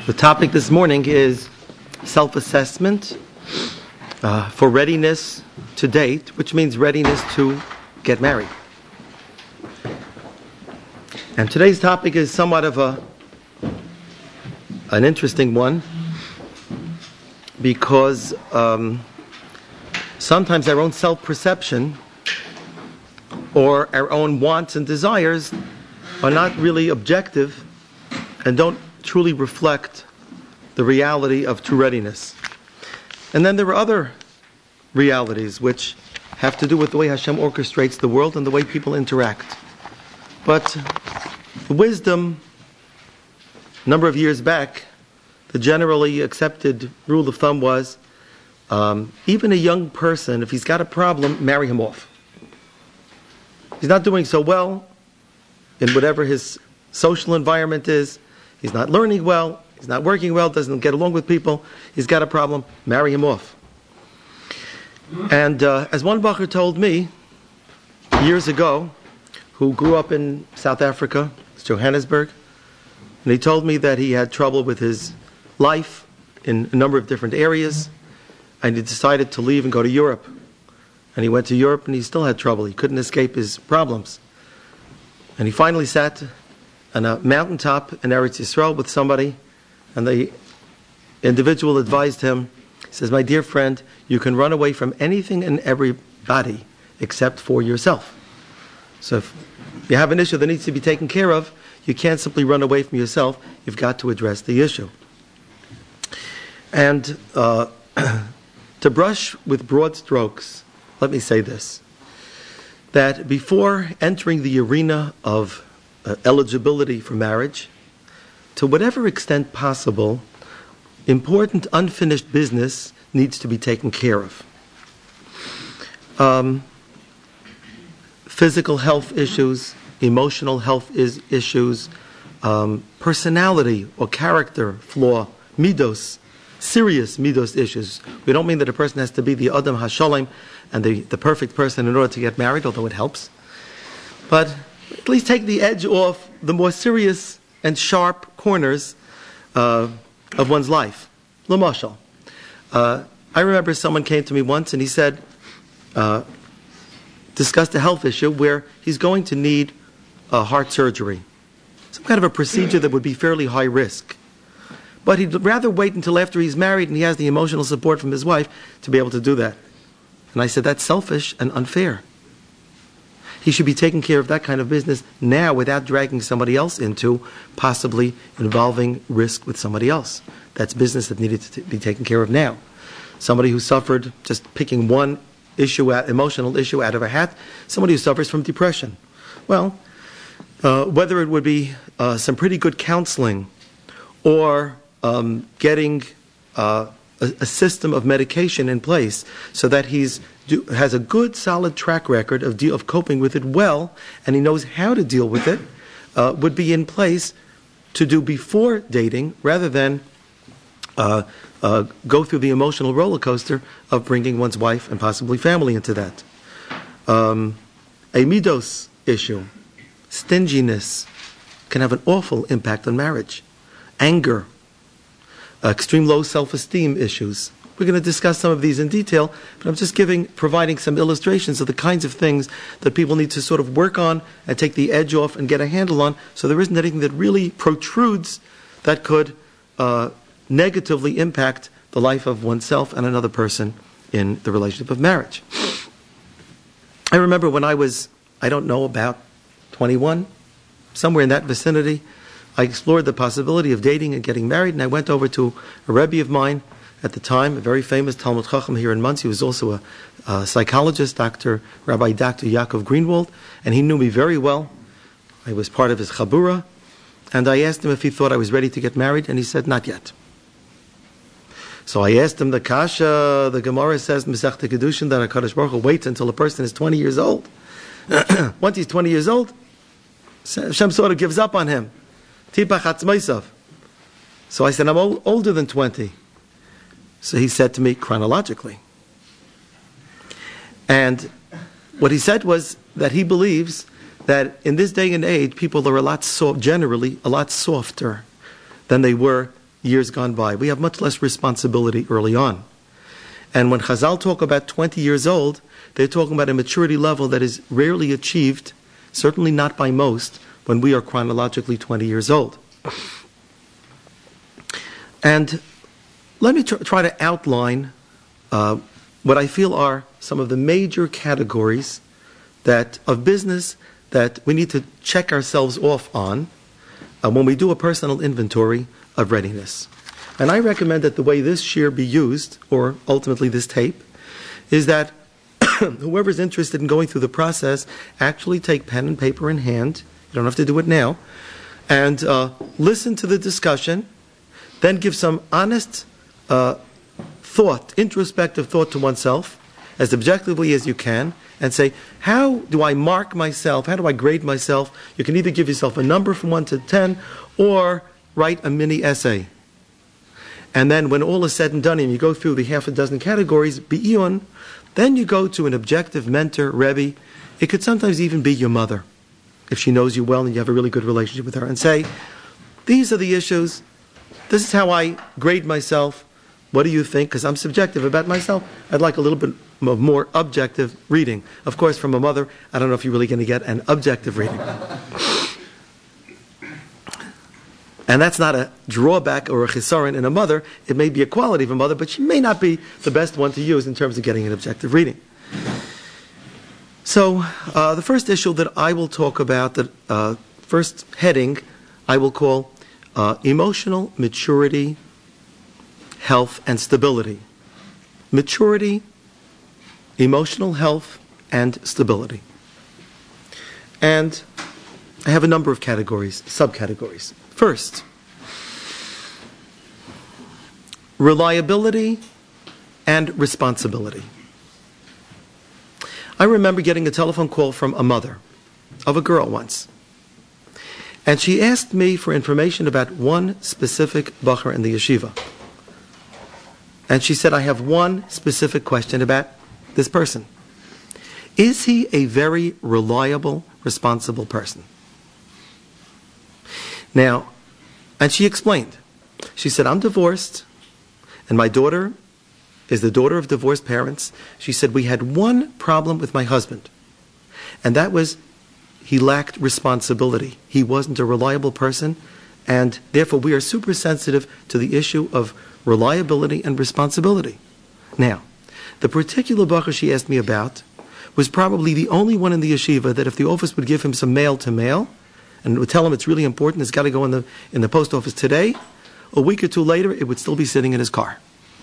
The topic this morning is self-assessment for readiness to date, which means readiness to get married. And today's topic is somewhat of an interesting one because sometimes our own self-perception or our own wants and desires are not really objective and don't truly reflect the reality of true readiness. And then there are other realities which have to do with the way Hashem orchestrates the world and the way people interact. But the wisdom, a number of years back, the generally accepted rule of thumb was, even a young person, if he's got a problem, marry him off. He's not doing so well in whatever his social environment is. He's not learning well, he's not working well, doesn't get along with people, he's got a problem, marry him off. And as one bacher told me years ago, who grew up in South Africa, Johannesburg, and he told me that he had trouble with his life in a number of different areas, and he decided to leave and go to Europe. And he went to Europe and he still had trouble, he couldn't escape his problems. And he finally sat on a mountaintop in Eretz Yisrael with somebody, and the individual advised him, he says, "My dear friend, you can run away from anything and everybody except for yourself. So if you have an issue that needs to be taken care of, you can't simply run away from yourself, you've got to address the issue." And to brush with broad strokes, let me say this, that before entering the arena of eligibility for marriage, to whatever extent possible, important unfinished business needs to be taken care of. Physical health issues, emotional health issues, personality or character flaw, midos, serious midos issues. We don't mean that a person has to be the Adam HaShalom and the perfect person in order to get married, although it helps. But at least take the edge off the more serious and sharp corners of one's life. L'mashal. I remember someone came to me once and he said, discussed a health issue where he's going to need heart surgery. Some kind of a procedure that would be fairly high risk. But he'd rather wait until after he's married and he has the emotional support from his wife to be able to do that. And I said, that's selfish and unfair. He should be taking care of that kind of business now without dragging somebody else into, possibly involving risk with somebody else. That's business that needed to be taken care of now. Somebody who suffered, just picking one emotional issue out of a hat, somebody who suffers from depression. Well, whether it would be some pretty good counseling or getting a system of medication in place so that has a good, solid track record of coping with it well, and he knows how to deal with it, would be in place to do before dating, rather than go through the emotional roller coaster of bringing one's wife and possibly family into that. A midos issue, stinginess, can have an awful impact on marriage. Anger, extreme low self-esteem issues. We're going to discuss some of these in detail, but I'm just providing some illustrations of the kinds of things that people need to sort of work on and take the edge off and get a handle on, so there isn't anything that really protrudes that could negatively impact the life of oneself and another person in the relationship of marriage. I remember when I was, about 21, somewhere in that vicinity, I explored the possibility of dating and getting married, and I went over to a Rebbe of mine at the time, a very famous Talmud Chacham here in Monsey. He was also a psychologist, Rabbi Dr. Yaakov Greenwald, and he knew me very well. I was part of his Chabura, and I asked him if he thought I was ready to get married, and he said, not yet. So I asked him the Kasha, the Gemara says, Masechta Kedushin, that HaKadosh Baruch Hu waits until a person is 20 years old. Once he's 20 years old, Hashem sort of gives up on him. Tipach Hatzmaisav. So I said, I'm older than 20. So he said to me, chronologically. And what he said was that he believes that in this day and age, people are generally a lot softer than they were years gone by. We have much less responsibility early on. And when Chazal talk about 20 years old, they're talking about a maturity level that is rarely achieved, certainly not by most, when we are chronologically 20 years old. And let me try to outline what I feel are some of the major categories of business that we need to check ourselves off on when we do a personal inventory of readiness. And I recommend that the way this shir be used, or ultimately this tape, is that whoever's interested in going through the process actually take pen and paper in hand. You don't have to do it now. And listen to the discussion, then give some honest thought, introspective thought to oneself, as objectively as you can, and say, how do I mark myself? How do I grade myself? You can either give yourself a number from 1 to 10, or write a mini essay. And then when all is said and done, and you go through the half a dozen categories, bi'iyun, then you go to an objective mentor, Rebbe. It could sometimes even be your mother, if she knows you well and you have a really good relationship with her, and say, these are the issues, this is how I grade myself, what do you think? Because I'm subjective about myself. I'd like a little bit of more objective reading. Of course, from a mother, I don't know if you're really going to get an objective reading. And that's not a drawback or a chisaron in a mother. It may be a quality of a mother, but she may not be the best one to use in terms of getting an objective reading. So, the first issue that I will talk about, the first heading, I will call emotional maturity, health, and stability. Maturity, emotional health, and stability. And I have a number of categories, subcategories. First, reliability and responsibility. I remember getting a telephone call from a mother of a girl once. And she asked me for information about one specific bacher in the yeshiva. And she said, I have one specific question about this person. Is he a very reliable, responsible person? Now, and she explained. She said, I'm divorced, and my daughter is the daughter of divorced parents. She said, we had one problem with my husband, and that was he lacked responsibility. He wasn't a reliable person, and therefore we are super sensitive to the issue of reliability and responsibility. Now, the particular bacher she asked me about was probably the only one in the yeshiva that if the office would give him some mail to mail, and would tell him it's really important, it's got to go in the post office today, a week or two later, it would still be sitting in his car.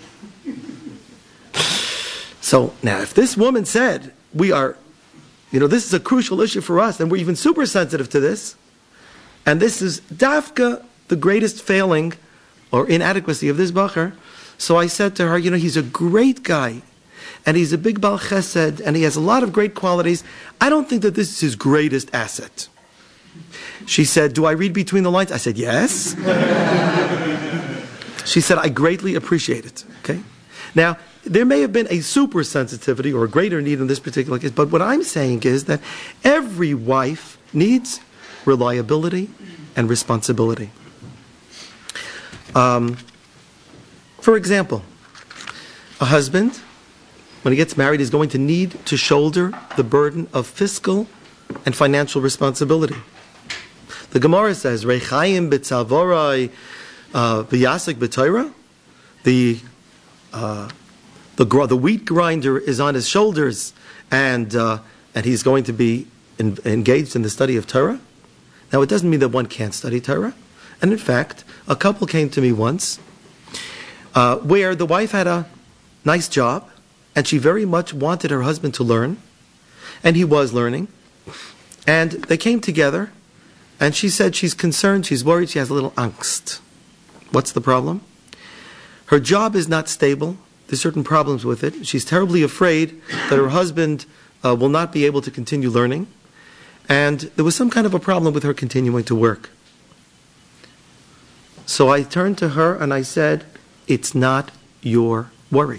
So, now, if this woman said, this is a crucial issue for us, and we're even super sensitive to this, and this is dafka, the greatest failing or inadequacy of this bacher, so I said to her, he's a great guy, and he's a big Baal Chesed, and he has a lot of great qualities. I don't think that this is his greatest asset. She said, do I read between the lines? I said, yes. She said, I greatly appreciate it. Okay. Now, there may have been a super sensitivity or a greater need in this particular case, but what I'm saying is that every wife needs reliability and responsibility. For example, a husband, when he gets married, is going to need to shoulder the burden of fiscal and financial responsibility. The Gemara says, Reichayim b'tzavorai v'yasek b'toira. The wheat grinder is on his shoulders, and he's going to be engaged in the study of Torah. Now, it doesn't mean that one can't study Torah. And in fact, a couple came to me once where the wife had a nice job, and she very much wanted her husband to learn, and he was learning. And they came together, and she said she's concerned, she's worried, she has a little angst. What's the problem? Her job is not stable. There's certain problems with it. She's terribly afraid that her husband will not be able to continue learning. And there was some kind of a problem with her continuing to work. So I turned to her and I said, it's not your worry.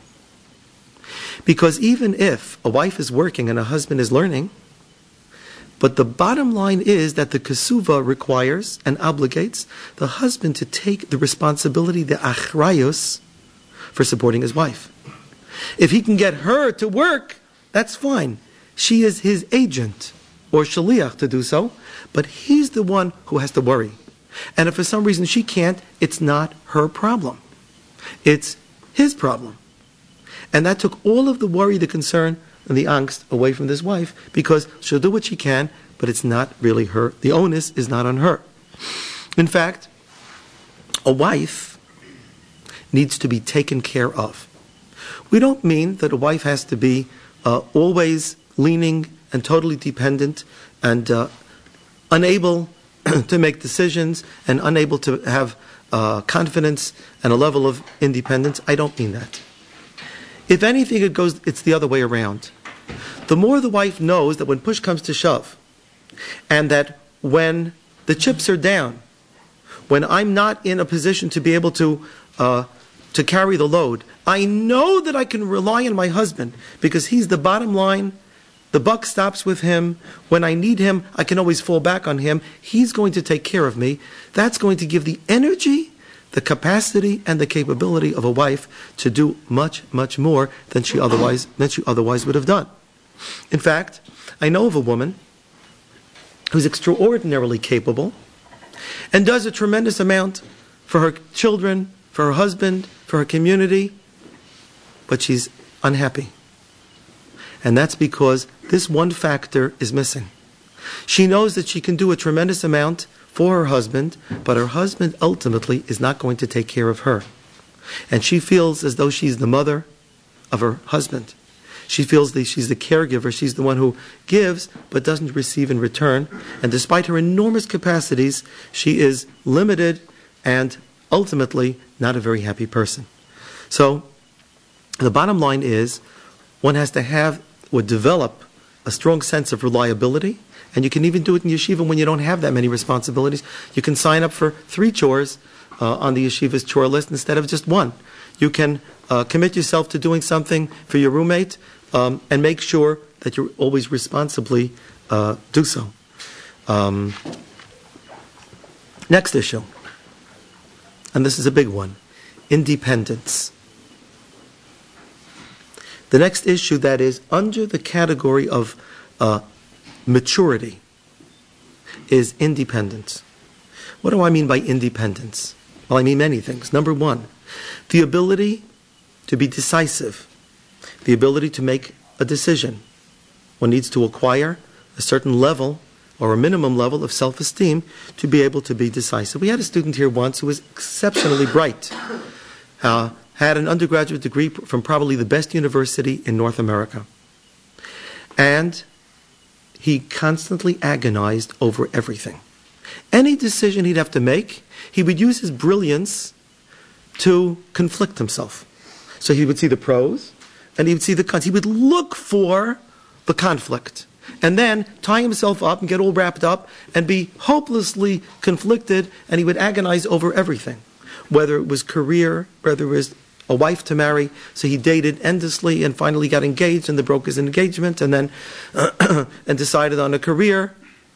Because even if a wife is working and a husband is learning, But the bottom line is that the Kesuva requires and obligates the husband to take the responsibility, the achrayus, for supporting his wife. If he can get her to work, that's fine. She is his agent or shaliach to do so, but he's the one who has to worry. And if for some reason she can't, it's not her problem. It's his problem. And that took all of the worry, the concern, and the angst away from this wife, because she'll do what she can, but it's not really her. The onus is not on her. In fact, a wife needs to be taken care of. We don't mean that a wife has to be always leaning and totally dependent and unable to make decisions and unable to have confidence and a level of independence. I don't mean that. If anything, it's the other way around. The more the wife knows that when push comes to shove, and that when the chips are down, when I'm not in a position to be able to carry the load, I know that I can rely on my husband because he's the bottom line. The buck stops with him. When I need him, I can always fall back on him. He's going to take care of me. That's going to give the energy, the capacity, and the capability of a wife to do much, much more than she otherwise would have done. In fact, I know of a woman who's extraordinarily capable and does a tremendous amount for her children, for her husband, for her community, but she's unhappy. And that's because this one factor is missing. She knows that she can do a tremendous amount for her husband, but her husband ultimately is not going to take care of her. And she feels as though she's the mother of her husband. She feels that she's the caregiver. She's the one who gives but doesn't receive in return. And despite her enormous capacities, she is limited and ultimately not a very happy person. So the bottom line is one has to have or develop a strong sense of reliability. And you can even do it in yeshiva when you don't have that many responsibilities. You can sign up for 3 chores on the yeshiva's chore list instead of just 1. You can commit yourself to doing something for your roommate and make sure that you always responsibly do so. Next issue, and this is a big one, independence. The next issue that is under the category of maturity is independence. What do I mean by independence? Well, I mean many things. Number 1, the ability to be decisive, the ability to make a decision. One needs to acquire a certain level or a minimum level of self-esteem to be able to be decisive. We had a student here once who was exceptionally bright, had an undergraduate degree from probably the best university in North America. And he constantly agonized over everything. Any decision he'd have to make, he would use his brilliance to conflict himself. So he would see the pros and he would see the cons. He would look for the conflict and then tie himself up and get all wrapped up and be hopelessly conflicted, and he would agonize over everything, whether it was career, whether it was a wife to marry. So he dated endlessly and finally got engaged and then broke his engagement and then and decided on a career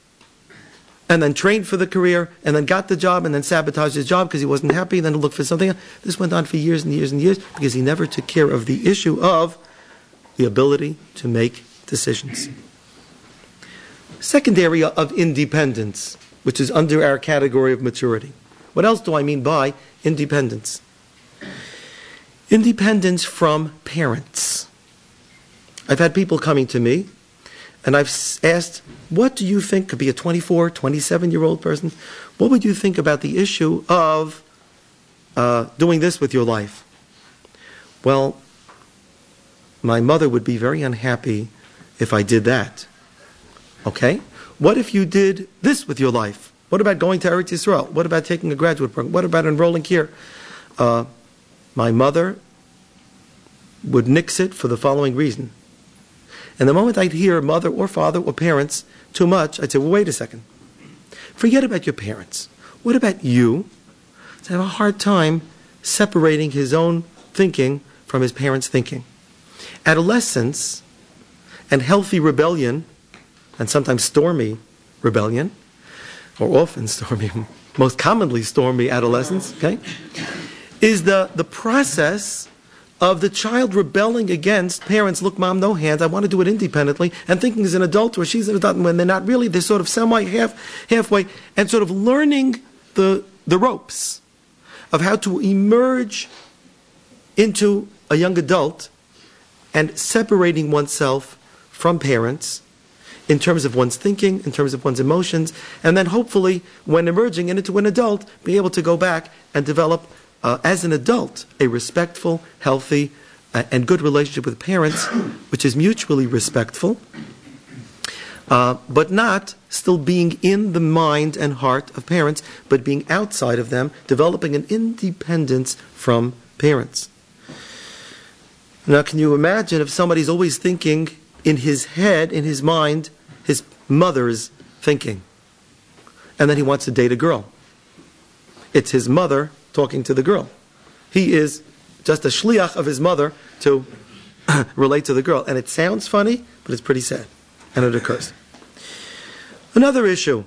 and then trained for the career and then got the job and then sabotaged his job because he wasn't happy and then looked for something else. This went on for years and years and years because he never took care of the issue of the ability to make decisions. Second area of independence, which is under our category of maturity. What else do I mean by independence? Independence from parents. I've had people coming to me, and I've asked, what do you think, could be a 24, 27-year-old person, what would you think about the issue of doing this with your life? Well, my mother would be very unhappy if I did that. Okay? What if you did this with your life? What about going to Eretz Yisrael? What about taking a graduate program? What about enrolling here? My mother would nix it for the following reason. And the moment I'd hear mother or father or parents too much, I'd say, well, wait a second. Forget about your parents. What about you? I have a hard time separating his own thinking from his parents' thinking. Adolescence and healthy rebellion and sometimes stormy rebellion, or often stormy, most commonly stormy adolescence, okay, is the process of the child rebelling against parents. Look, mom, no hands. I want to do it independently. And thinking as an adult or she's an adult, and when they're not really, they're sort of halfway, and sort of learning the ropes of how to emerge into a young adult and separating oneself from parents in terms of one's thinking, in terms of one's emotions, and then hopefully, when emerging into an adult, be able to go back and develop, as an adult, a respectful, healthy, and good relationship with parents, which is mutually respectful, but not still being in the mind and heart of parents, but being outside of them, developing an independence from parents. Now, can you imagine if somebody's always thinking in his head, in his mind, his mother's thinking, and then he wants to date a girl? It's his mother talking to the girl. He is just a shliach of his mother to relate to the girl. And it sounds funny, but it's pretty sad. And it occurs. Another issue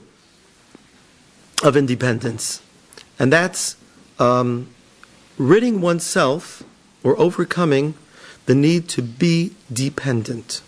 of independence, and that's ridding oneself or overcoming the need to be dependent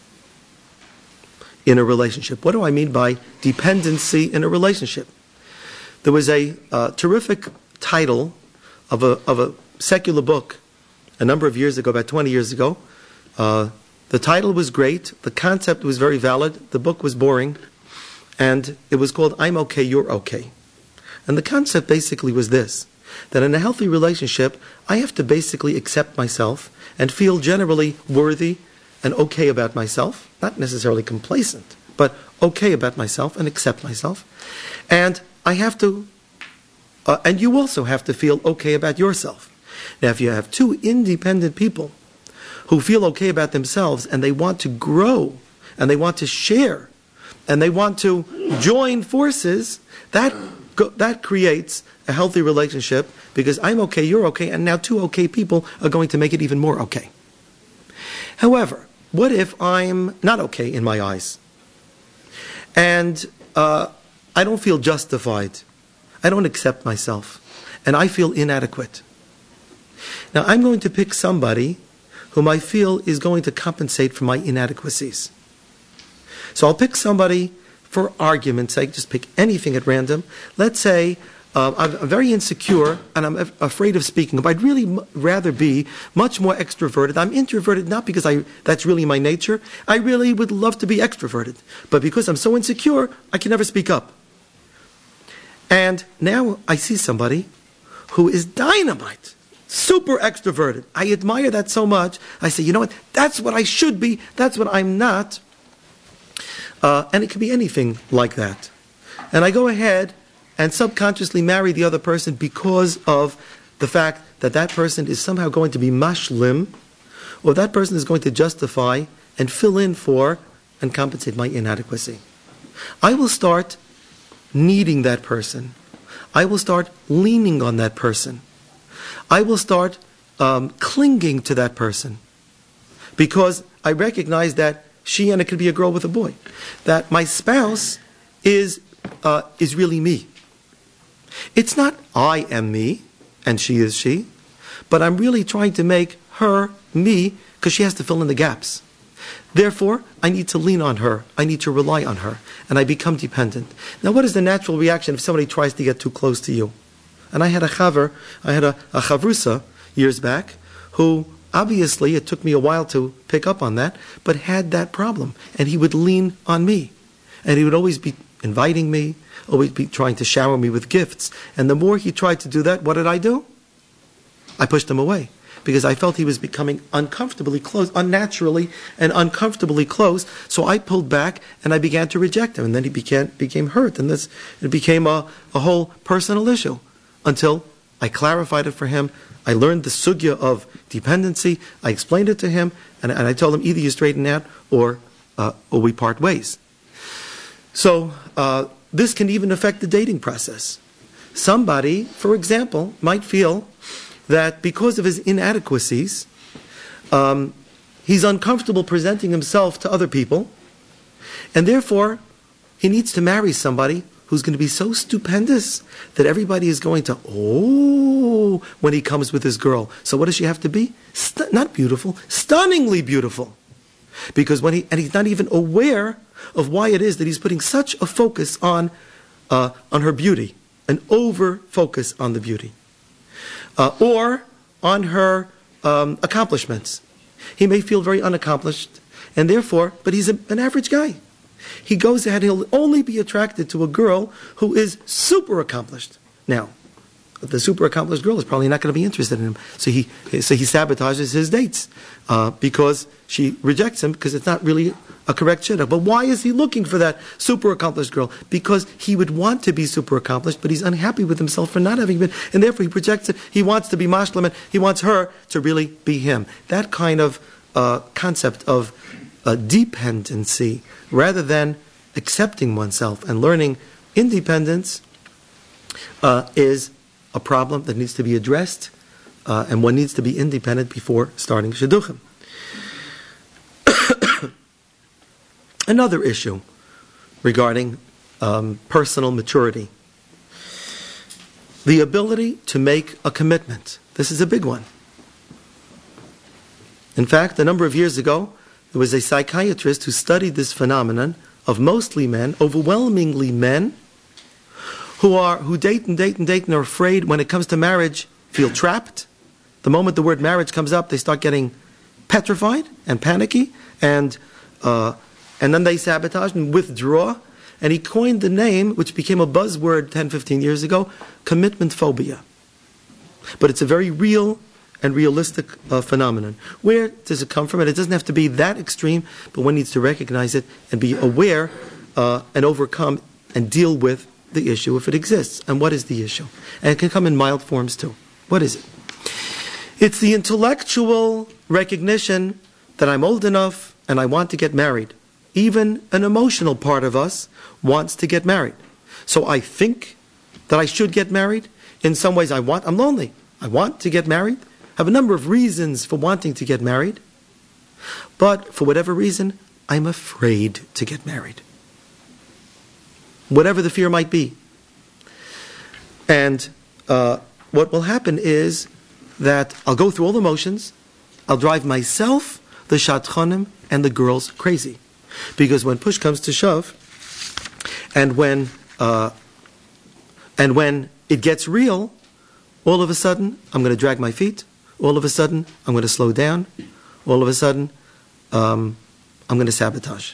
in a relationship. What do I mean by dependency in a relationship? There was a terrific title of a secular book a number of years ago, about 20 years ago. The title was great. The concept was very valid. The book was boring. And it was called I'm Okay, You're Okay. And the concept basically was this, that in a healthy relationship, I have to basically accept myself and feel generally worthy and okay about myself, not necessarily complacent, but okay about myself and accept myself. And I have to, and you also have to feel okay about yourself. Now, if you have two independent people who feel okay about themselves and they want to grow and they want to share and they want to join forces, that creates a healthy relationship, because I'm okay, you're okay, and now two okay people are going to make it even more okay. However, what if I'm not okay in my eyes? And I don't feel justified. I don't accept myself. And I feel inadequate. Now, I'm going to pick somebody whom I feel is going to compensate for my inadequacies. So I'll pick somebody, for argument's sake, just pick anything at random. Let's say I'm very insecure and I'm afraid of speaking up. I'd really rather be much more extroverted. I'm introverted not because that's really my nature. I really would love to be extroverted. But because I'm so insecure, I can never speak up. And now I see somebody who is dynamite, super extroverted. I admire that so much. I say, you know what? That's what I should be. That's what I'm not. And it can be anything like that. And I go ahead and subconsciously marry the other person because of the fact that that person is somehow going to be mashlim, or that person is going to justify and fill in for and compensate my inadequacy. I will start needing that person. I will start leaning on that person. I will start clinging to that person because I recognize that she, and it could be a girl with a boy, that my spouse is really me. It's not I am me and she is she, but I'm really trying to make her me because she has to fill in the gaps. Therefore, I need to lean on her. I need to rely on her. And I become dependent. Now, what is the natural reaction if somebody tries to get too close to you? And I had a chavrusa years back who, obviously, it took me a while to pick up on that, but had that problem. And he would lean on me. And he would always be inviting me, always be trying to shower me with gifts. And the more he tried to do that, what did I do? I pushed him away. Because I felt he was becoming uncomfortably close, unnaturally and uncomfortably close. So I pulled back and I began to reject him. And then he became hurt. And it became a whole personal issue. Until I clarified it for him. I learned the sugya of dependency. I explained it to him. And I told him, either you straighten out or we part ways. So this can even affect the dating process. Somebody, for example, might feel that because of his inadequacies, he's uncomfortable presenting himself to other people, and therefore he needs to marry somebody who's going to be so stupendous that everybody is going to, oh, when he comes with his girl. So what does she have to be? Not beautiful, stunningly beautiful. Because he's not even aware of why it is that he's putting such a focus on her beauty, an over focus on the beauty, or on her accomplishments. He may feel very unaccomplished, and therefore, but he's an average guy. He goes ahead, he'll only be attracted to a girl who is super accomplished. Now, the super accomplished girl is probably not going to be interested in him. So he sabotages his dates because she rejects him because it's not really a correct shidduch. But why is he looking for that super accomplished girl? Because he would want to be super accomplished, but he's unhappy with himself for not having been, and therefore he projects it. He wants to be mashlam, and he wants her to really be him. That kind of concept of dependency, rather than accepting oneself and learning independence, is a problem that needs to be addressed, and one needs to be independent before starting shidduchim. Another issue regarding personal maturity. The ability to make a commitment. This is a big one. In fact, a number of years ago, there was a psychiatrist who studied this phenomenon of mostly men, overwhelmingly men, who date and are afraid when it comes to marriage, feel trapped. The moment the word marriage comes up, they start getting petrified and panicky, and then they sabotage and withdraw. And he coined the name, which became a buzzword 10, 15 years ago, commitment phobia. But it's a very real and realistic phenomenon. Where does it come from? And it doesn't have to be that extreme, but one needs to recognize it and be aware and overcome and deal with the issue if it exists. And what is the issue? And it can come in mild forms too. What is it? It's the intellectual recognition that I'm old enough and I want to get married. Even an emotional part of us wants to get married. So I think that I should get married. In some ways I'm lonely. I want to get married. I have a number of reasons for wanting to get married. But for whatever reason, I'm afraid to get married. Whatever the fear might be. And what will happen is that I'll go through all the motions. I'll drive myself, the shadchanim, and the girls crazy. Because when push comes to shove, and when it gets real, all of a sudden, I'm going to drag my feet. All of a sudden, I'm going to slow down. All of a sudden, I'm going to sabotage.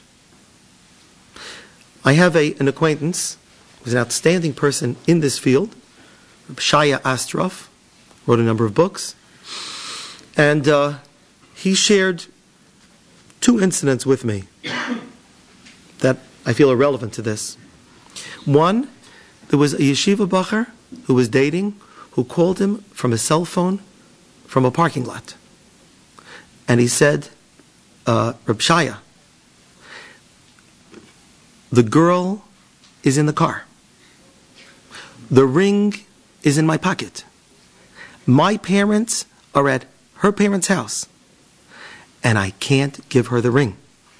I have an acquaintance who's an outstanding person in this field, Shaya Astrof, wrote a number of books, and he shared 2 incidents with me that I feel are relevant to this. One, there was a yeshiva bacher who was dating, who called him from a cell phone from a parking lot. And he said, Reb Shaya, the girl is in the car. The ring is in my pocket. My parents are at her parents' house. And I can't give her the ring.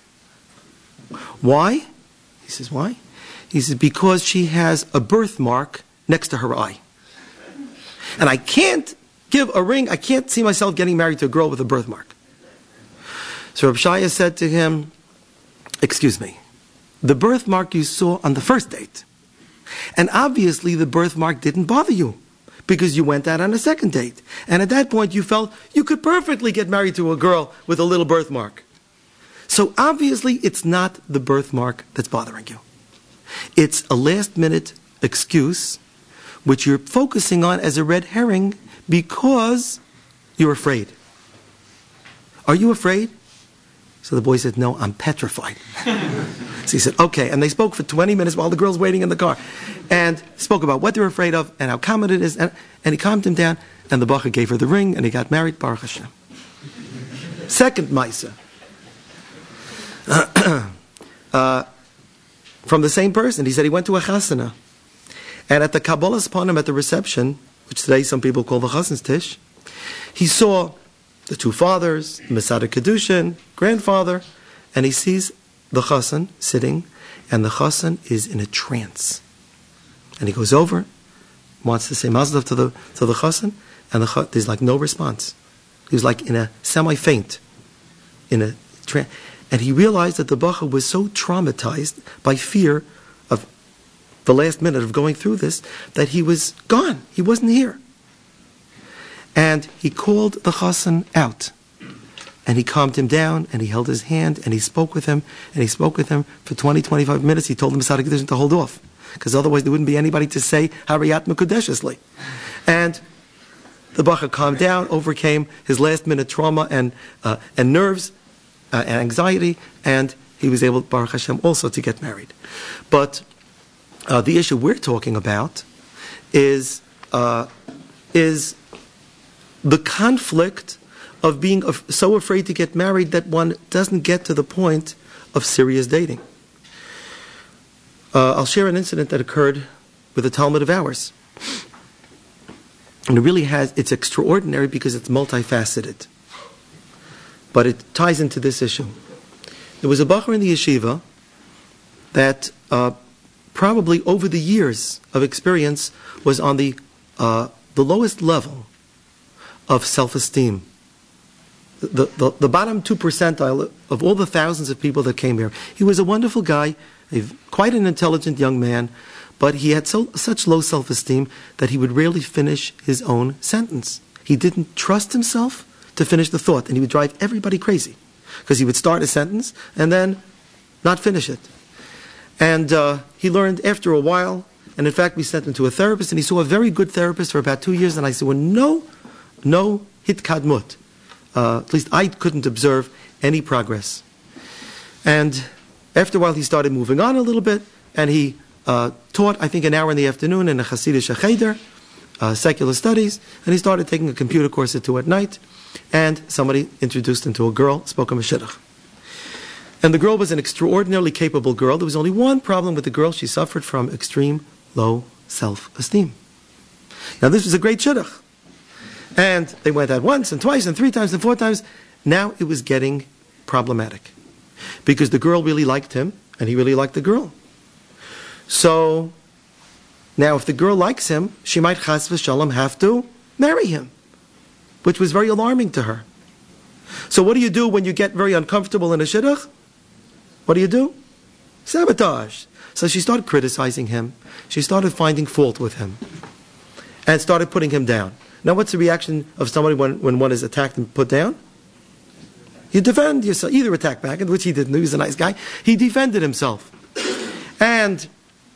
Why? He says, why? He says, because she has a birthmark next to her eye. And I can't give a ring, I can't see myself getting married to a girl with a birthmark. So Reb Shaya said to him, excuse me, the birthmark you saw on the first date. And obviously the birthmark didn't bother you, because you went out on a second date. And at that point you felt you could perfectly get married to a girl with a little birthmark. So obviously it's not the birthmark that's bothering you. It's a last-minute excuse which you're focusing on as a red herring because you're afraid. Are you afraid? So the boy said, no, I'm petrified. So he said, okay. And they spoke for 20 minutes while the girl's waiting in the car. And spoke about what they're afraid of and how common it is. And he calmed him down. And the bacher gave her the ring and he got married, Baruch Hashem. Second Maisa. From the same person. He said he went to a chasana. And at the Kabbalah's Panim, at the reception, which today some people call the Chasen's Tish, he saw the 2 fathers, Masada Kedushin, grandfather, and he sees the Chasen sitting, and the chassan is in a trance. And he goes over, wants to say Mazel Tov to the chassan, and there's like no response. He was like in a semi-faint, in a trance. And he realized that the bacha was so traumatized by fear of the last minute of going through this that he was gone. He wasn't here. And he called the chassan out. And he calmed him down, and he held his hand, and he spoke with him, for 20, 25 minutes. He told him to hold off, because otherwise there wouldn't be anybody to say Hariyat Mekudeshesli. And the bacha calmed down, overcame his last-minute trauma and nerves and anxiety, and he was able, Baruch Hashem, also to get married. But the issue we're talking about is the conflict of being so afraid to get married that one doesn't get to the point of serious dating. I'll share an incident that occurred with a Talmud of ours. And it's extraordinary because it's multifaceted. But it ties into this issue. There was a bacher in the yeshiva that probably over the years of experience was on the lowest level of self-esteem. The bottom 2 percentile of all the thousands of people that came here. He was a wonderful guy, quite an intelligent young man, but he had such low self-esteem that he would rarely finish his own sentence. He didn't trust himself to finish the thought, and he would drive everybody crazy, because he would start a sentence and then not finish it. And he learned after a while, and in fact we sent him to a therapist, and he saw a very good therapist for about 2 years, and I said, well, no hitkadmut. At least I couldn't observe any progress. And after a while he started moving on a little bit, and he taught, I think, an hour in the afternoon in a Hasidic cheder, secular studies, and he started taking a computer course or 2 at night, and somebody introduced him to a girl, spoke him a shidduch. And the girl was an extraordinarily capable girl. There was only one problem with the girl. She suffered from extreme low self-esteem. Now this was a great shidduch. And they went out once and twice and 3 times and 4 times. Now it was getting problematic, because the girl really liked him and he really liked the girl. So now if the girl likes him, she might chas v'shalom have to marry him, which was very alarming to her. So what do you do when you get very uncomfortable in a shidduch? What do? Sabotage. So she started criticizing him. She started finding fault with him and started putting him down. Now, what's the reaction of somebody when one is attacked and put down? You defend yourself. Either attack back, which he didn't. He was a nice guy. He defended himself. And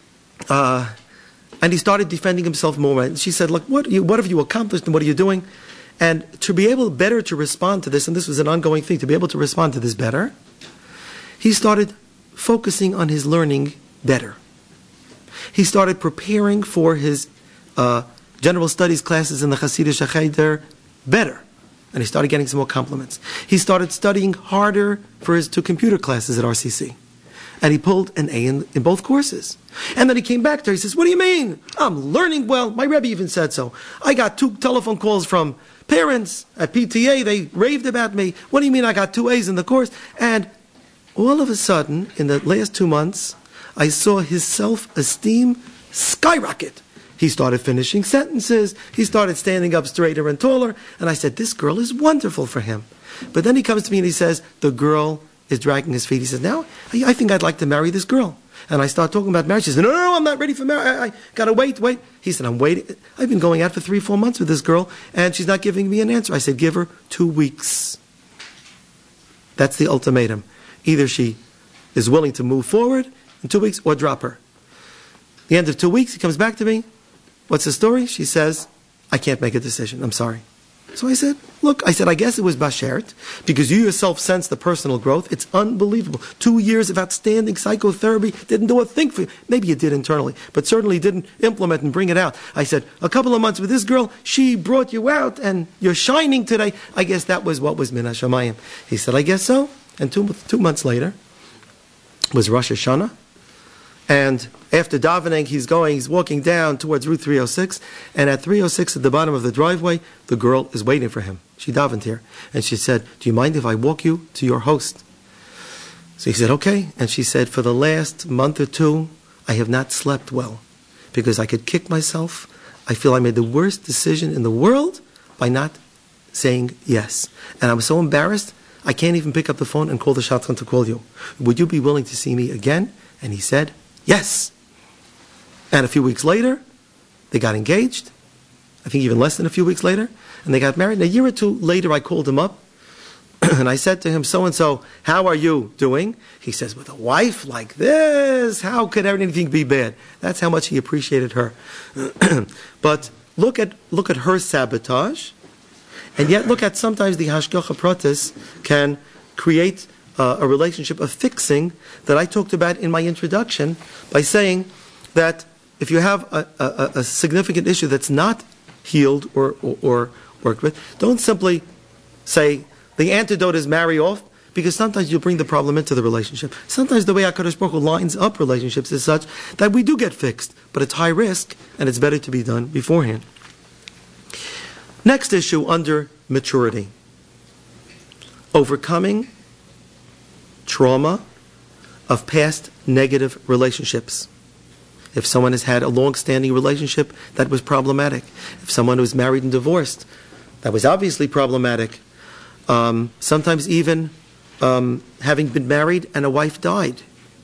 he started defending himself more. And she said, look, what have you accomplished and what are you doing? And to be able better to respond to this, and this was an ongoing thing, to be able to respond to this better, he started focusing on his learning better. He started preparing for his general studies classes in the Hasidic cheder better. And he started getting some more compliments. He started studying harder for his 2 computer classes at RCC. And he pulled an A in both courses. And then he came back to her. He says, what do you mean? I'm learning well. My Rebbe even said so. I got 2 telephone calls from parents at PTA. They raved about me. What do you mean I got 2 A's in the course? And all of a sudden, in the last 2 months, I saw his self-esteem skyrocket. He started finishing sentences. He started standing up straighter and taller. And I said, this girl is wonderful for him. But then he comes to me and he says, the girl is dragging his feet. He says, now, I think I'd like to marry this girl. And I start talking about marriage. She says, no, I'm not ready for marriage. I got to wait. He said, I'm waiting. I've been going out for 3-4 months with this girl, and she's not giving me an answer. I said, give her 2 weeks. That's the ultimatum. Either she is willing to move forward in 2 weeks or drop her. The end of 2 weeks, he comes back to me. What's the story? She says, I can't make a decision. I'm sorry. So I said, look, I guess it was Bashert, because you yourself sense the personal growth. It's unbelievable. 2 years of outstanding psychotherapy didn't do a thing for you. Maybe you did internally, but certainly didn't implement and bring it out. I said, a couple of months with this girl, she brought you out, and you're shining today. I guess that was what was Min HaShamayim. He said, I guess so. And 2 months later was Rosh Hashanah. And after davening, he's walking down towards Route 306, and at 306 at the bottom of the driveway, the girl is waiting for him. She davened here, and she said, do you mind if I walk you to your host? So he said, okay. And she said, for the last month or two, I have not slept well because I could kick myself. I feel I made the worst decision in the world by not saying yes. And I'm so embarrassed, I can't even pick up the phone and call the shotgun to call you. Would you be willing to see me again? And he said, yes. And a few weeks later, they got engaged. I think even less than a few weeks later. And they got married. And a year or two later, I called him up. And I said to him, so-and-so, how are you doing? He says, with a wife like this, how could anything be bad? That's how much he appreciated her. But look at her sabotage. And yet look at sometimes the hashgacha pratis can create a relationship of fixing that I talked about in my introduction by saying that if you have a significant issue that's not healed or worked with, don't simply say, the antidote is marry off, because sometimes you bring the problem into the relationship. Sometimes the way HaKadosh Baruch Hu lines up relationships is such that we do get fixed, but it's high risk, and it's better to be done beforehand. Next issue under maturity. Overcoming trauma of past negative relationships. If someone has had a long-standing relationship that was problematic, if someone was married and divorced, that was obviously problematic. Sometimes even having been married and a wife died.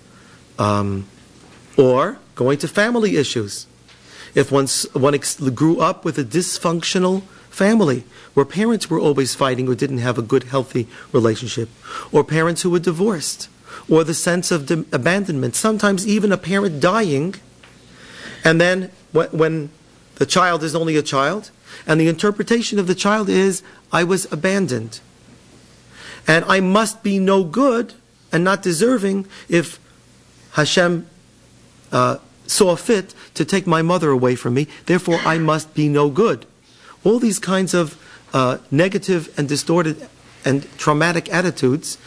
Or going to family issues. If one grew up with a dysfunctional family, where parents were always fighting or didn't have a good, healthy relationship, or parents who were divorced, or the sense of abandonment, sometimes even a parent dying, and then when the child is only a child, and the interpretation of the child is, I was abandoned. And I must be no good and not deserving if Hashem saw fit to take my mother away from me. Therefore, I must be no good. All these kinds of negative and distorted and traumatic attitudes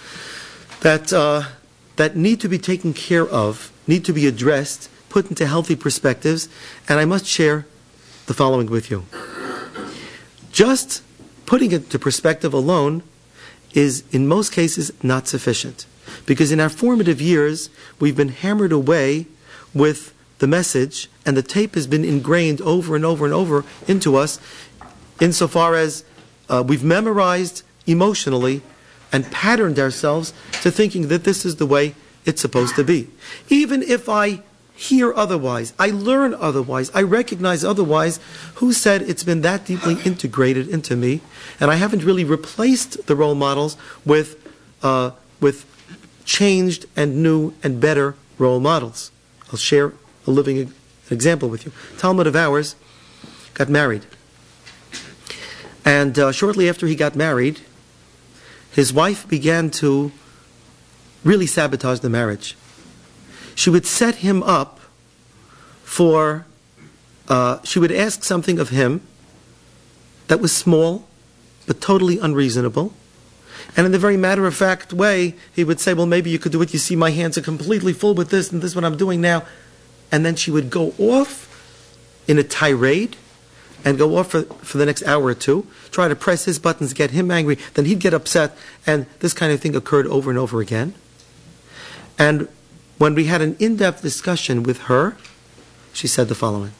that need to be taken care of, need to be addressed, put into healthy perspectives. And I must share the following with you. Just putting it into perspective alone is, in most cases, not sufficient. Because in our formative years, we've been hammered away with the message, and the tape has been ingrained over and over and over into us, insofar as we've memorized emotionally and patterned ourselves to thinking that this is the way it's supposed to be. Even if I hear otherwise, I learn otherwise, I recognize otherwise, who said it's been that deeply integrated into me? And I haven't really replaced the role models with changed and new and better role models. I'll share a living example with you. Talmud of ours got married. And shortly after he got married, his wife began to really sabotage the marriage. She would set him up for, she would ask something of him that was small, but totally unreasonable. And in the very matter-of-fact way, he would say, well, maybe you could do it. You see, my hands are completely full with this, and this is what I'm doing now. And then she would go off in a tirade and go off for the next hour or two, try to press his buttons, get him angry, then he'd get upset, and this kind of thing occurred over and over again. And when we had an in-depth discussion with her, she said the following.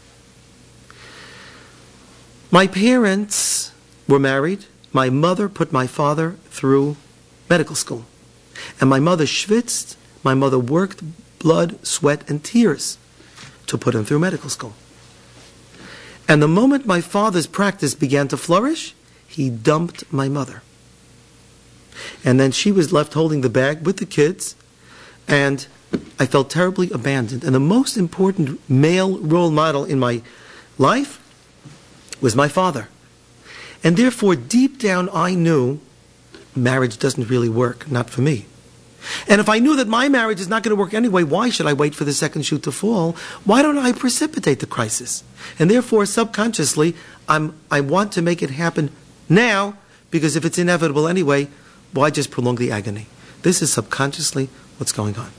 My parents were married. My mother put my father through medical school. And my mother schwitzed, my mother worked blood, sweat, and tears to put him through medical school. And the moment my father's practice began to flourish, he dumped my mother. And then she was left holding the bag with the kids, and I felt terribly abandoned. And the most important male role model in my life was my father. And therefore, deep down, I knew marriage doesn't really work, not for me. And if I knew that my marriage is not going to work anyway, why should I wait for the second shoe to fall? Why don't I precipitate the crisis? And therefore, subconsciously, I want to make it happen now, because if it's inevitable anyway, why just prolong the agony? This is subconsciously what's going on.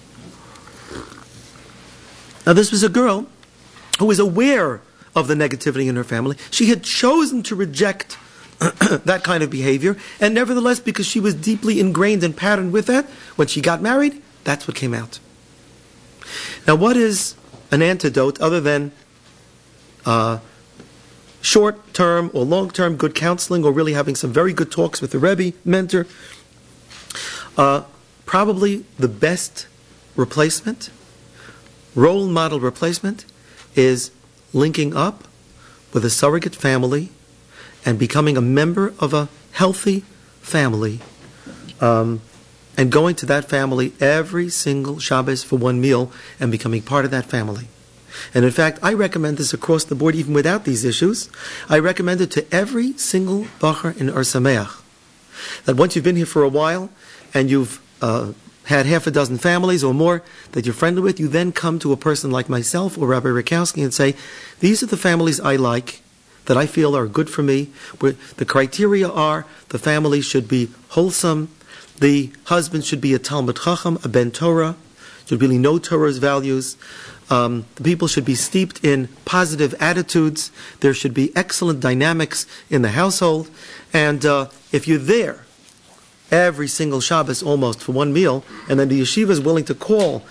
Now, this was a girl who was aware of the negativity in her family. She had chosen to reject that kind of behavior, and nevertheless, because she was deeply ingrained and patterned with that, when she got married, That's what came out. Now, what is an antidote other than short-term or long-term good counseling, or really having some very good talks with the Rebbe, mentor? Probably the best replacement, role model replacement, is linking up with a surrogate family and becoming a member of a healthy family, and going to that family every single Shabbos for one meal and becoming part of that family. And in fact, I recommend this across the board, even without these issues. I recommend it to every single Bachar in Or Sameach, that once you've been here for a while and you've had half a dozen families or more that you're friendly with, you then come to a person like myself or Rabbi Rakowski and say, these are the families I like, that I feel are good for me, where the criteria are the family should be wholesome, the husband should be a Talmud Chacham, a Ben Torah, should really know Torah's values, the people should be steeped in positive attitudes, there should be excellent dynamics in the household, and if you're there every single Shabbos almost for one meal, and then the yeshiva is willing to call,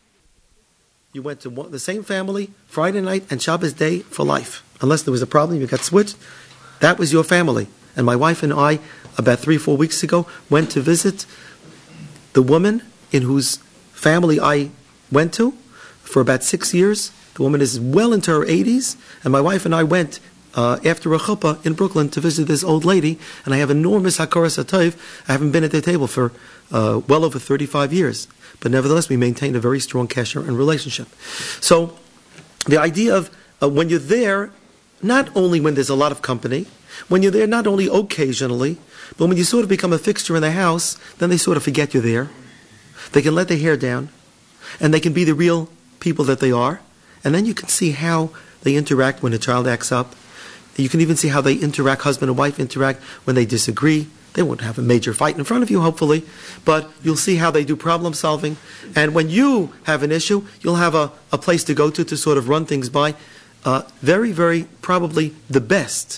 you went to the same family Friday night and Shabbos day for life. Unless there was a problem, you got switched, that was your family. And my wife and I, about 3-4 weeks ago, went to visit the woman in whose family I went to for about 6 years. The woman is well into her 80s, and my wife and I went after a chuppah in Brooklyn to visit this old lady, and I have enormous hakaras hatov. I haven't been at their table for well over 35 years. But nevertheless, we maintained a very strong kesher and relationship. So the idea of when you're there, not only when there's a lot of company, when you're there not only occasionally, but when you sort of become a fixture in the house, then they sort of forget you're there. They can let their hair down, and they can be the real people that they are, and then you can see how they interact when a child acts up. You can even see how they interact, husband and wife interact when they disagree. They won't have a major fight in front of you, hopefully, but you'll see how they do problem solving. And when you have an issue, you'll have a place to go to sort of run things by. Very, very probably the best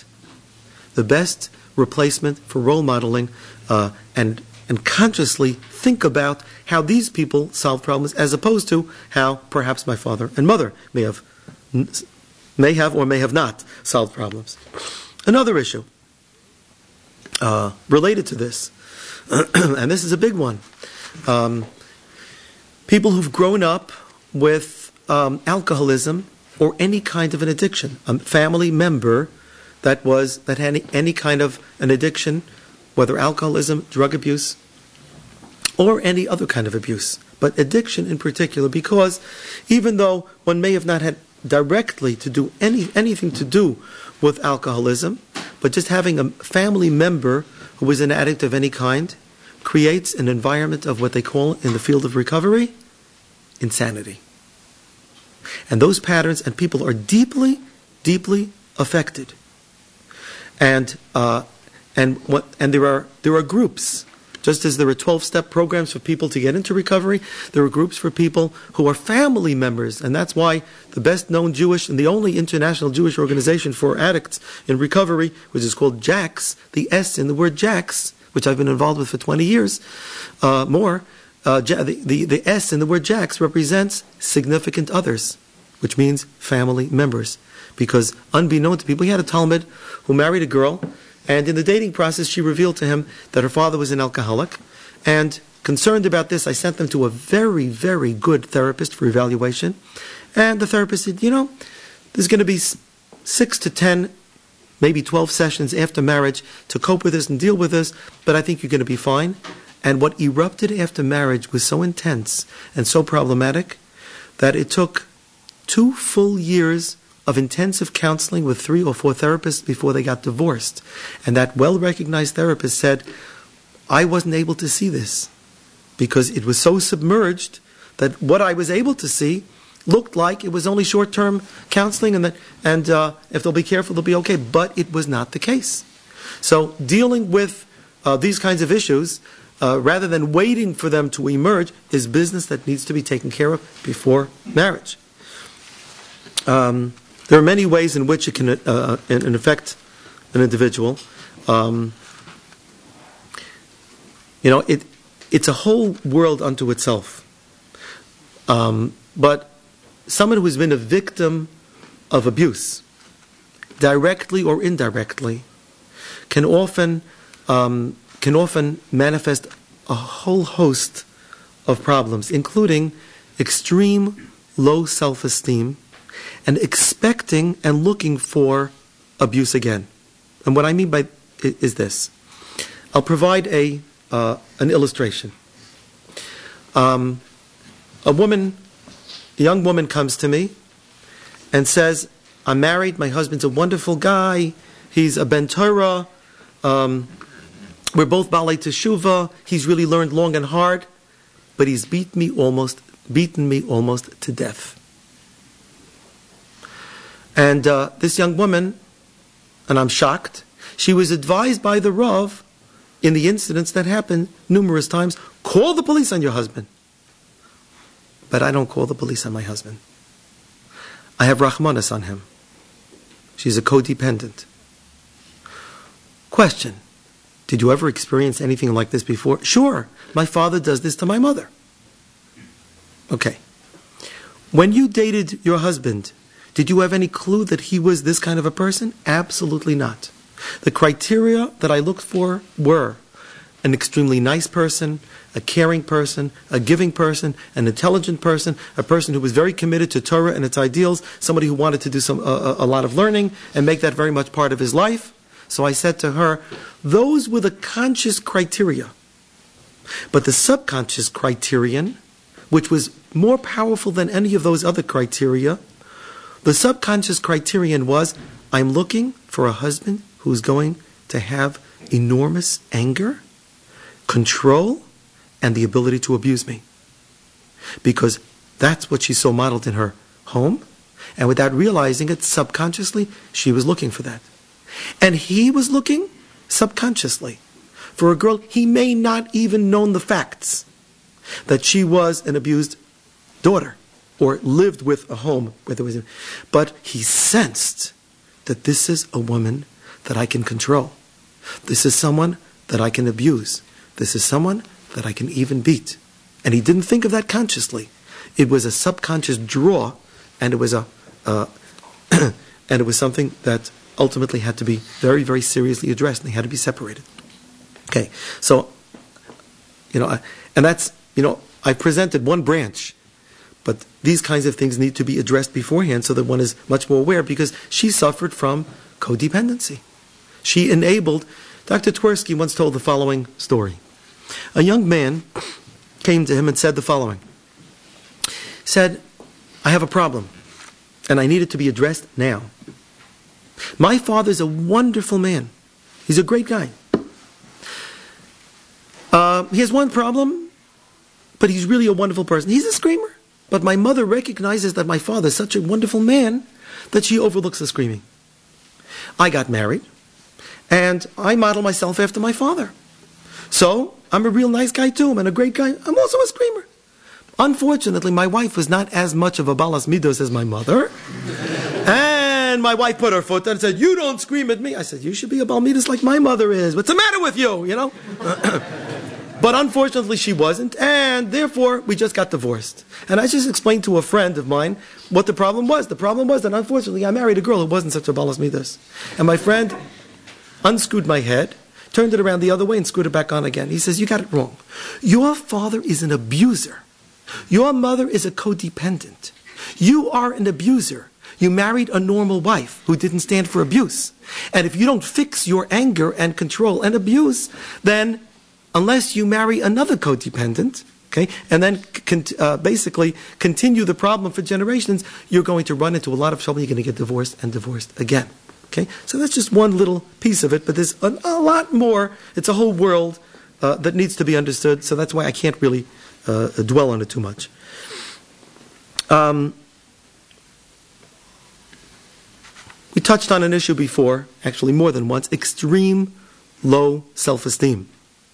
replacement for role modeling, and consciously think about how these people solve problems as opposed to how perhaps my father and mother may have or may have not solved problems. Another issue related to this, and this is a big one. People who've grown up with alcoholism or any kind of an addiction, a family member that had any kind of an addiction, whether alcoholism, drug abuse, or any other kind of abuse, but addiction in particular, because even though one may have not had directly to do anything to do with alcoholism, but just having a family member who is an addict of any kind creates an environment of what they call in the field of recovery, insanity. And those patterns and people are deeply, deeply affected. And there are groups. Just as there are 12-step programs for people to get into recovery, there are groups for people who are family members, and that's why the best-known Jewish and the only international Jewish organization for addicts in recovery, which is called JACS, the S in the word JACS, which I've been involved with for 20 years, the S in the word JACS represents significant others, which means family members. Because unbeknown to people, he had a Talmud who married a girl, and in the dating process, she revealed to him that her father was an alcoholic. And concerned about this, I sent them to a very, very good therapist for evaluation. And the therapist said, there's going to be 6 to 10, maybe 12 sessions after marriage to cope with this and deal with this, but I think you're going to be fine. And what erupted after marriage was so intense and so problematic that it took 2 full years of intensive counseling with 3 or 4 therapists before they got divorced. And that well-recognized therapist said, I wasn't able to see this because it was so submerged that what I was able to see looked like it was only short-term counseling and if they'll be careful, they'll be okay. But it was not the case. So dealing with these kinds of issues, rather than waiting for them to emerge, is business that needs to be taken care of before marriage. There are many ways in which it can affect an individual. It's a whole world unto itself. But someone who's been a victim of abuse, directly or indirectly, can often manifest a whole host of problems, including extreme low self-esteem and expecting and looking for abuse again. And what I mean by is this. I'll provide an illustration. A young woman comes to me and says, I'm married, my husband's a wonderful guy, he's a Ben Torah, we're both Balei Teshuvah, he's really learned long and hard, but he's beaten me almost to death. And this young woman, and I'm shocked, she was advised by the Rav in the incidents that happened numerous times, call the police on your husband. But I don't call the police on my husband. I have Rahmanas on him. She's a codependent. Question. Did you ever experience anything like this before? Sure. My father does this to my mother. Okay. When you dated your husband, did you have any clue that he was this kind of a person? Absolutely not. The criteria that I looked for were an extremely nice person, a caring person, a giving person, an intelligent person, a person who was very committed to Torah and its ideals, somebody who wanted to do a lot of learning and make that very much part of his life. So I said to her, those were the conscious criteria. But the subconscious criterion, which was more powerful than any of those other criteria, the subconscious criterion was, I'm looking for a husband who's going to have enormous anger, control, and the ability to abuse me. Because that's what she saw modeled in her home, and without realizing it subconsciously, she was looking for that. And he was looking subconsciously for a girl, he may not even known the facts, that she was an abused daughter, or lived with a home where there was, but he sensed that this is a woman that I can control. This is someone that I can abuse. This is someone that I can even beat. And he didn't think of that consciously. It was a subconscious draw, and it was and it was something that ultimately had to be very, very seriously addressed, and they had to be separated. Okay, so, and that's, I presented one branch, but these kinds of things need to be addressed beforehand so that one is much more aware, because she suffered from codependency. She enabled, Dr. Twersky once told the following story. A young man came to him and said the following. Said, I have a problem, and I need it to be addressed now. My father's a wonderful man. He's a great guy. He has one problem, but he's really a wonderful person. He's a screamer. But my mother recognizes that my father is such a wonderful man that she overlooks the screaming. I got married, and I model myself after my father. So, I'm a real nice guy too, and a great guy. I'm also a screamer. Unfortunately, my wife was not as much of a balas midos as my mother. And my wife put her foot down and said, you don't scream at me. I said, you should be a bal midas like my mother is. What's the matter with you, But unfortunately, she wasn't, and therefore, we just got divorced. And I just explained to a friend of mine what the problem was. The problem was that, unfortunately, I married a girl who wasn't such a balas midas. And my friend unscrewed my head, turned it around the other way, and screwed it back on again. He says, you got it wrong. Your father is an abuser. Your mother is a codependent. You are an abuser. You married a normal wife who didn't stand for abuse. And if you don't fix your anger and control and abuse, then unless you marry another codependent, okay, and then basically continue the problem for generations, you're going to run into a lot of trouble. You're going to get divorced and divorced again. Okay, so that's just one little piece of it, but there's a lot more. It's a whole world that needs to be understood, so that's why I can't really dwell on it too much. We touched on an issue before, actually more than once, extreme low self-esteem.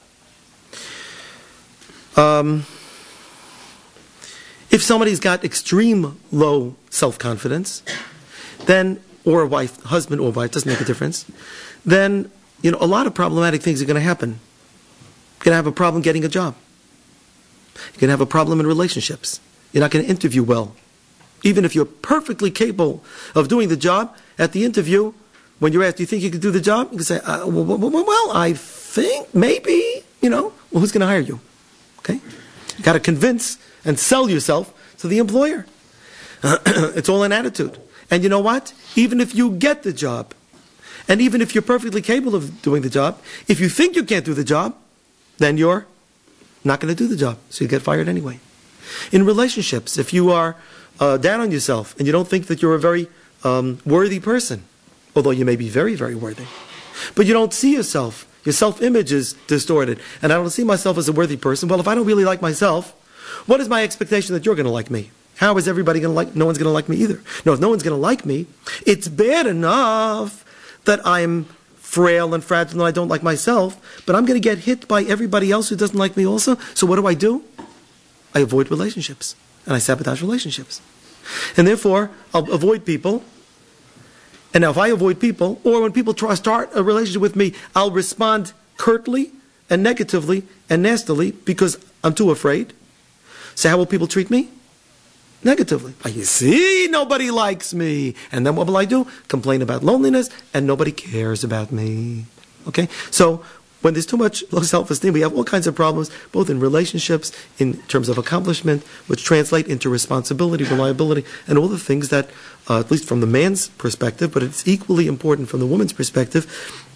If somebody's got extreme low self-confidence, then, or a wife, husband or wife, doesn't make a difference, then, a lot of problematic things are going to happen. You're going to have a problem getting a job. You're going to have a problem in relationships. You're not going to interview well. Even if you're perfectly capable of doing the job, at the interview, when you're asked, do you think you can do the job? You can say, well, I think, maybe, well, who's going to hire you? Okay? You got to convince and sell yourself to the employer. It's all an attitude. And you know what? Even if you get the job, and even if you're perfectly capable of doing the job, if you think you can't do the job, then you're not going to do the job. So you get fired anyway. In relationships, if you are down on yourself and you don't think that you're a very worthy person, although you may be very, very worthy, but you don't see yourself, your self-image is distorted, and I don't see myself as a worthy person, well, if I don't really like myself, what is my expectation that you're going to like me? How is everybody going to like? No one's going to like me either. No, if no one's going to like me, it's bad enough that I'm frail and fragile and I don't like myself, but I'm going to get hit by everybody else who doesn't like me also. So what do? I avoid relationships, and I sabotage relationships. And therefore, I'll avoid people. And now if I avoid people, or when people try to start a relationship with me, I'll respond curtly and negatively and nastily because I'm too afraid. So how will people treat me? Negatively. You see, nobody likes me. And then what will I do? Complain about loneliness, and nobody cares about me. Okay? So, when there's too much low self-esteem, we have all kinds of problems, both in relationships, in terms of accomplishment, which translate into responsibility, reliability, and all the things that, at least from the man's perspective, but it's equally important from the woman's perspective.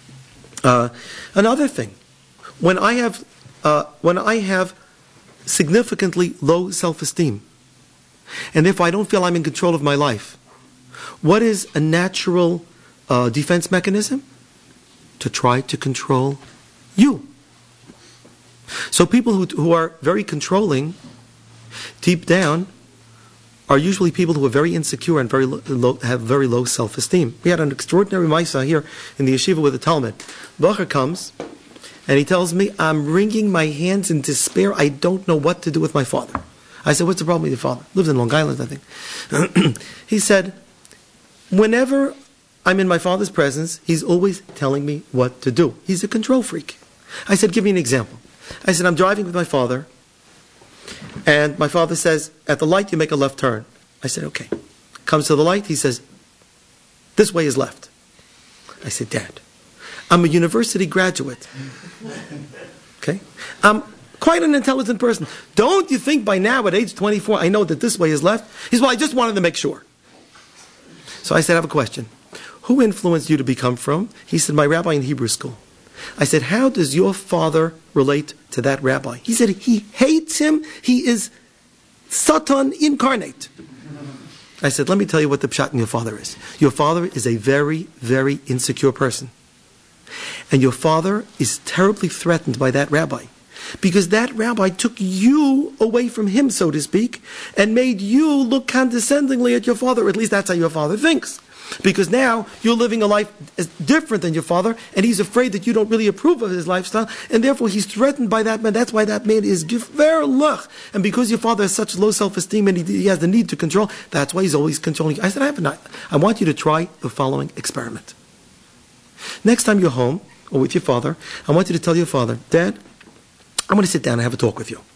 Another thing, when I have significantly low self-esteem, and therefore I don't feel I'm in control of my life, what is a natural defense mechanism? To try to control you. So people who are very controlling, deep down, are usually people who are very insecure and have very low self-esteem. We had an extraordinary Maisa here in the yeshiva with the Talmud. Bacher comes, and he tells me, I'm wringing my hands in despair. I don't know what to do with my father. I said, what's the problem with your father? Lives in Long Island, I think. He said, whenever I'm in my father's presence, he's always telling me what to do. He's a control freak. I said, give me an example. I said, I'm driving with my father, and my father says, at the light, you make a left turn. I said, okay. Comes to the light, he says, this way is left. I said, Dad, I'm a university graduate. Okay? I'm quite an intelligent person. Don't you think by now, at age 24, I know that this way is left? He said, well, I just wanted to make sure. So I said, I have a question. Who influenced you to become from? He said, my rabbi in Hebrew school. I said, how does your father relate to that rabbi? He said, he hates him. He is Satan incarnate. I said, let me tell you what the pshat in your father is. Your father is a very, very insecure person. And your father is terribly threatened by that rabbi. Because that rabbi took you away from him, so to speak, and made you look condescendingly at your father. Or at least that's how your father thinks. Because now you're living a life as different than your father, and he's afraid that you don't really approve of his lifestyle, and therefore he's threatened by that man. That's why that man is geverlich. And because your father has such low self-esteem and he has the need to control, that's why he's always controlling you. I said, I want you to try the following experiment. Next time you're home, or with your father, I want you to tell your father, Dad, I'm going to sit down and have a talk with you.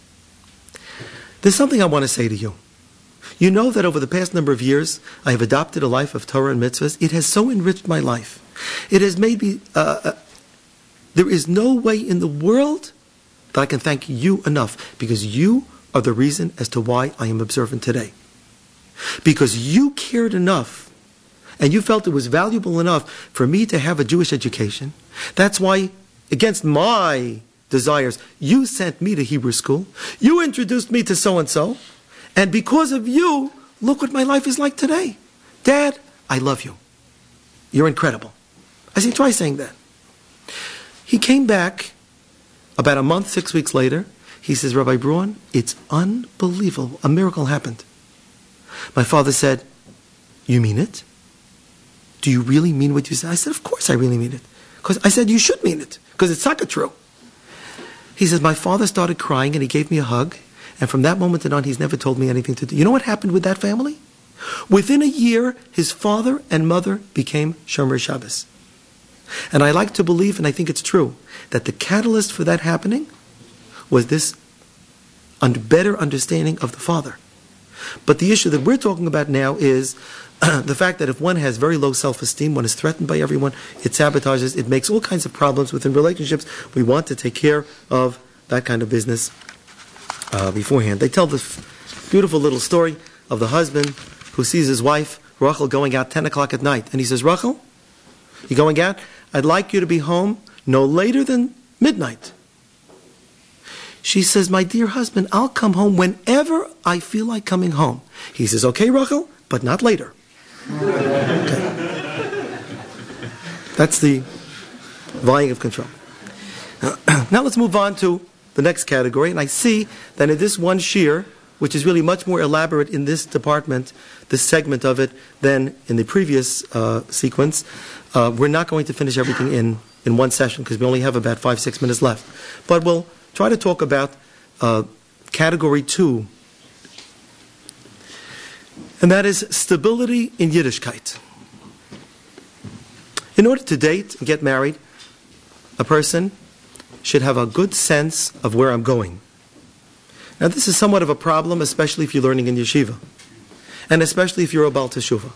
There's something I want to say to you. You know that over the past number of years, I have adopted a life of Torah and mitzvahs. It has so enriched my life. It has made me, there is no way in the world that I can thank you enough, because you are the reason as to why I am observant today. Because you cared enough, and you felt it was valuable enough for me to have a Jewish education. That's why, against my desires, you sent me to Hebrew school. You introduced me to so-and-so. And because of you, look what my life is like today. Dad, I love you. You're incredible. I said, try saying that. He came back about a month, 6 weeks later. He says, Rabbi Braun, it's unbelievable. A miracle happened. My father said, you mean it? Do you really mean what you said? I said, of course I really mean it. Because I said, you should mean it. Because it's not true. He says, my father started crying and he gave me a hug. And from that moment on, he's never told me anything to do. You know what happened with that family? Within a year, his father and mother became Shomer Shabbos. And I like to believe, and I think it's true, that the catalyst for that happening was this better understanding of the father. But the issue that we're talking about now is the fact that if one has very low self-esteem, one is threatened by everyone, it sabotages, it makes all kinds of problems within relationships. We want to take care of that kind of business beforehand. They tell this beautiful little story of the husband who sees his wife, Rachel, going out 10 o'clock at night. And he says, Rachel, you going out? I'd like you to be home no later than midnight. She says, my dear husband, I'll come home whenever I feel like coming home. He says, okay, Rachel, but not later. Okay. That's the vying of control. Now let's move on to the next category. And I see that in this one shiur, which is really much more elaborate in this department, this segment of it, than in the previous sequence, we're not going to finish everything in one session because we only have about 5-6 minutes left. But we'll try to talk about category 2, and that is stability in Yiddishkeit. In order to date and get married, a person should have a good sense of where I'm going. Now this is somewhat of a problem, especially if you're learning in yeshiva, and especially if you're a Baal Teshuvah.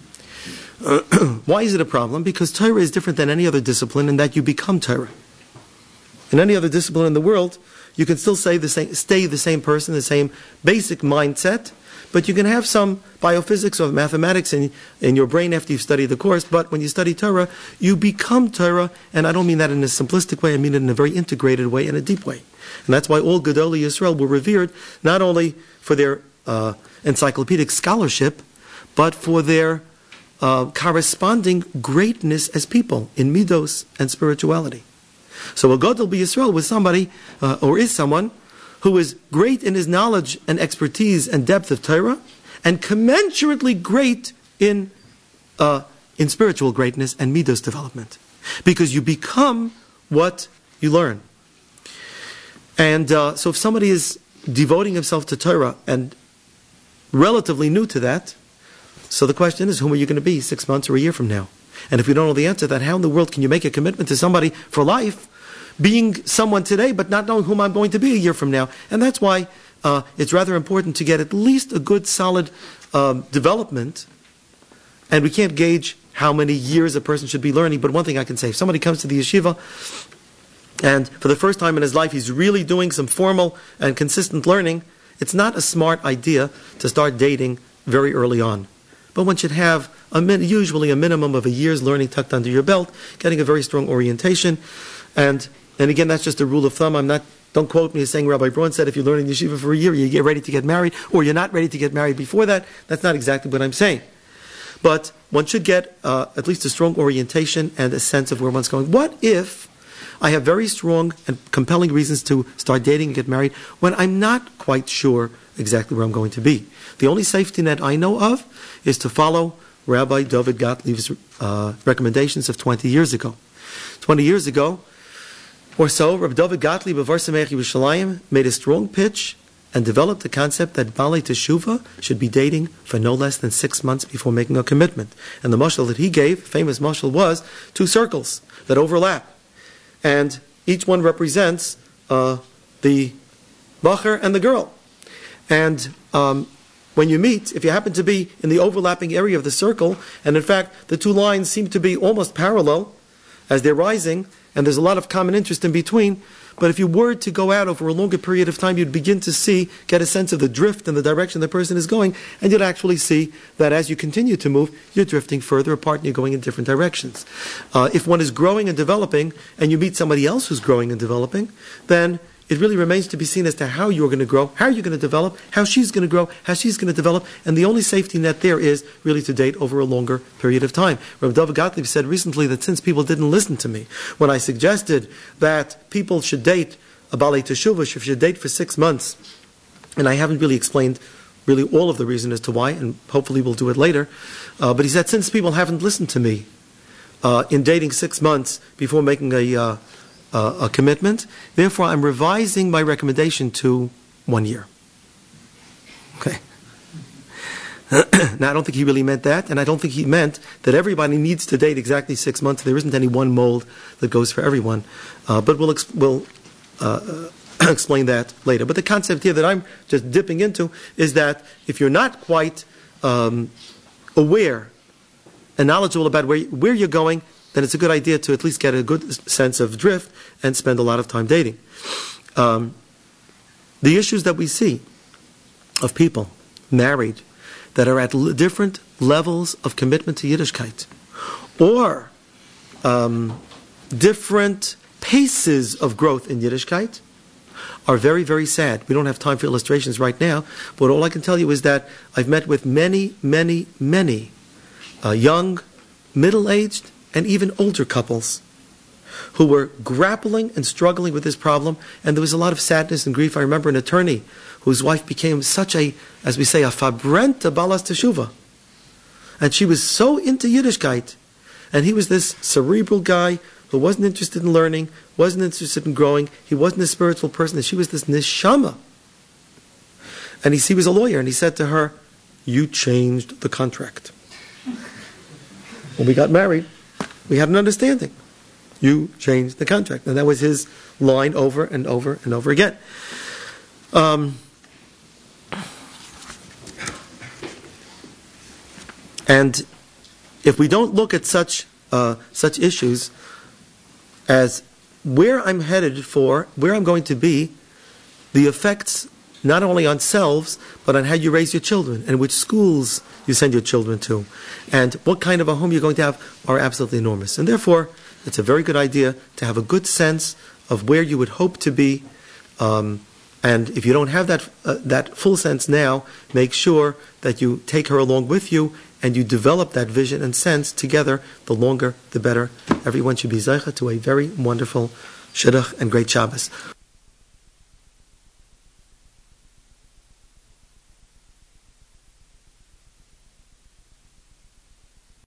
Why is it a problem? Because Torah is different than any other discipline in that you become Torah. In any other discipline in the world, you can still stay the same person, the same basic mindset, but you can have some biophysics or mathematics in your brain after you've studied the course. But when you study Torah, you become Torah, and I don't mean that in a simplistic way, I mean it in a very integrated way and a deep way. And that's why all Gedolei Yisrael were revered, not only for their encyclopedic scholarship, but for their corresponding greatness as people in midos and spirituality. So a Gadol B'Yisrael was somebody, or is someone, who is great in his knowledge and expertise and depth of Torah, and commensurately great in spiritual greatness and midos development. Because you become what you learn. And so if somebody is devoting himself to Torah and relatively new to that, so the question is, whom are you going to be 6 months or a year from now? And if you don't know the answer to that, how in the world can you make a commitment to somebody for life, being someone today, but not knowing whom I'm going to be a year from now? And that's why it's rather important to get at least a good, solid development. And we can't gauge how many years a person should be learning, but one thing I can say, if somebody comes to the yeshiva, and for the first time in his life he's really doing some formal and consistent learning, it's not a smart idea to start dating very early on. But one should have usually a minimum of a year's learning tucked under your belt, getting a very strong orientation. And again, that's just a rule of thumb. Don't quote me as saying Rabbi Braun said if you're learning yeshiva for a year, you get ready to get married, or you're not ready to get married before that. That's not exactly what I'm saying. But one should get at least a strong orientation and a sense of where one's going. What if I have very strong and compelling reasons to start dating and get married when I'm not quite sure exactly where I'm going to be? The only safety net I know of is to follow Rabbi David Gottlieb's recommendations of 20 years ago. 20 years ago or so, Rabbi David Gottlieb of Ohr Somayach Yerushalayim made a strong pitch and developed the concept that Balei Teshuvah should be dating for no less than 6 months before making a commitment. And the mashal that he gave, famous mashal, was 2 circles that overlap. And each one represents the bacher and the girl. And when you meet, if you happen to be in the overlapping area of the circle, and in fact the 2 lines seem to be almost parallel as they're rising, and there's a lot of common interest in between, but if you were to go out over a longer period of time, you'd begin to get a sense of the drift and the direction the person is going, and you'd actually see that as you continue to move, you're drifting further apart and you're going in different directions. If one is growing and developing, and you meet somebody else who's growing and developing, then it really remains to be seen as to how you're going to grow, how you're going to develop, how she's going to grow, how she's going to develop, and the only safety net there is really to date over a longer period of time. Rabbi David Gottlieb said recently that since people didn't listen to me when I suggested that people should date a Balei Teshuvah, should date for 6 months, and I haven't really explained really all of the reason as to why, and hopefully we'll do it later, but he said since people haven't listened to me in dating 6 months before making a commitment, therefore I'm revising my recommendation to 1 year. Okay. Now I don't think he really meant that, and I don't think he meant that everybody needs to date exactly 6 months. There isn't any one mold that goes for everyone. But we'll explain that later. But the concept here that I'm just dipping into is that if you're not quite aware and knowledgeable about where you're going, then it's a good idea to at least get a good sense of drift and spend a lot of time dating. The issues that we see of people married that are at different levels of commitment to Yiddishkeit, or different paces of growth in Yiddishkeit, are very, very sad. We don't have time for illustrations right now, but all I can tell you is that I've met with many, many, many young, middle-aged, and even older couples who were grappling and struggling with this problem, and there was a lot of sadness and grief. I remember an attorney whose wife became such a, as we say, a fabrenta balas teshuva. And she was so into Yiddishkeit, and he was this cerebral guy who wasn't interested in learning, wasn't interested in growing, he wasn't a spiritual person, and she was this neshama. And he was a lawyer, and he said to her, "You changed the contract." When we got married, we had an understanding. You changed the contract. And that was his line over and over and over again. And if we don't look at such issues as where I'm headed for, where I'm going to be, the effects not only on selves, but on how you raise your children and which schools you send your children to, and what kind of a home you're going to have are absolutely enormous. And therefore, it's a very good idea to have a good sense of where you would hope to be. And if you don't have that full sense now, make sure that you take her along with you and you develop that vision and sense together. The longer, the better. Everyone should be zeicha to a very wonderful Shidduch and great Shabbos.